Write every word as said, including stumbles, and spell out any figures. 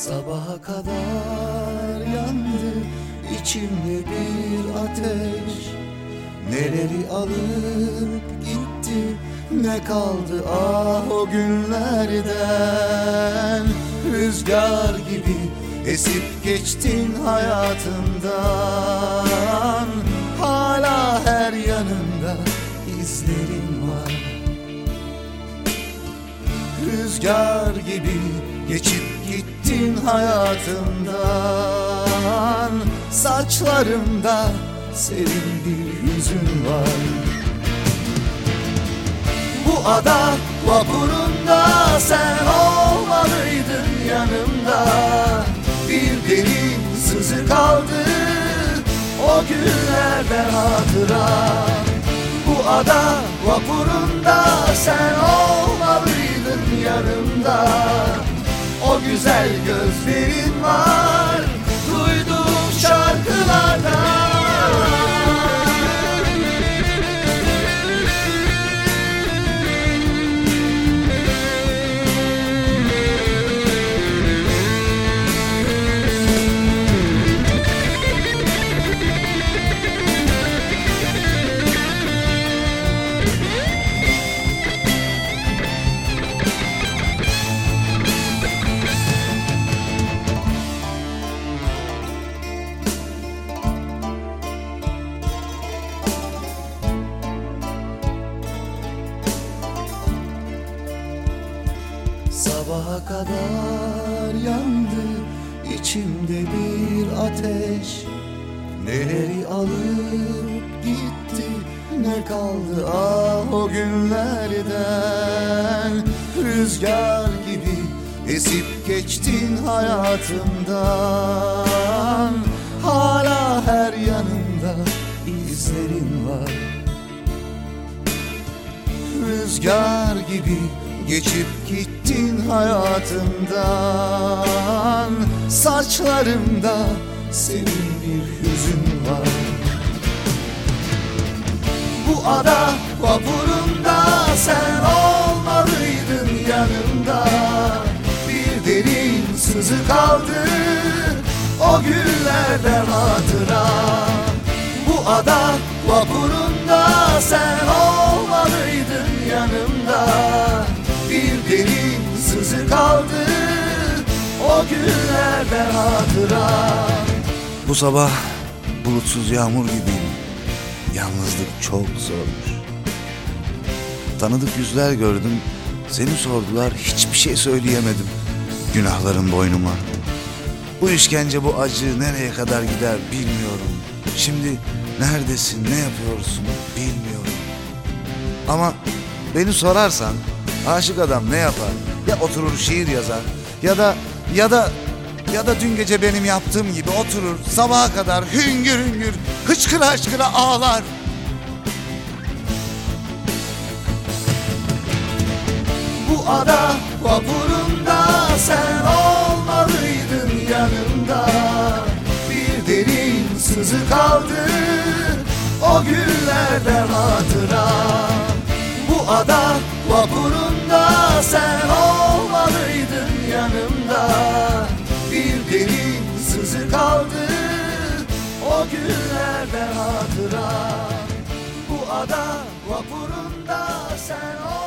Sabaha kadar yandı içimde bir ateş. Neleri alıp gitti, ne kaldı ah o günlerden. Rüzgar gibi esip geçtin hayatımdan. Hala her yanında izlerin var. Rüzgar gibi geçip gittin hayatımdan. Saçlarımda senin bir yüzün var. Bu ada vapurunda sen olmalıydın yanımda. Bir derin sızı kaldı o günlerden hatıra. Bu ada vapurunda sen olmalıydın yanımda. O güzel gözlerin var duyduğum şarkılarda. Sabaha kadar yandı içimde bir ateş. Neleri alıp gitti, ne kaldı ah o günlerden. Rüzgar gibi esip geçtin hayatımdan. Hala her yanımda izlerin var. Rüzgar gibi geçip gittin hayatımdan. Saçlarımda senin bir hüzün var. Bu ada vapurunda sen olmalıydın yanımda. Bir derin sızı kaldı o günlerden hatıra. Bu ada vapurunda sen olmalıydın yanımda. Bir derin sızı kaldı o günlerden hatıra. Bu sabah bulutsuz yağmur gibiyim. Yalnızlık çok zormuş. Tanıdık yüzler gördüm. Seni sordular, hiçbir şey söyleyemedim. Günahlarım boynuma. Bu işkence, bu acı nereye kadar gider bilmiyorum. Şimdi neredesin, ne yapıyorsun bilmiyorum. Ama beni sorarsan aşık adam ne yapar? Ya oturur şiir yazar ya da ya da ya da dün gece benim yaptığım gibi oturur sabaha kadar hüngür hüngür hıçkıra hıçkıra ağlar. Bu ada vapurunda sen olmalıydın yanımda. Bir derin sızı kaldı o günlerden hatıra. Bu ada vapurunda sen olmalıydın yanımda. Bir derin sızı kaldı o günlerden hatıra. Bu ada vapurunda sen olmalıydın.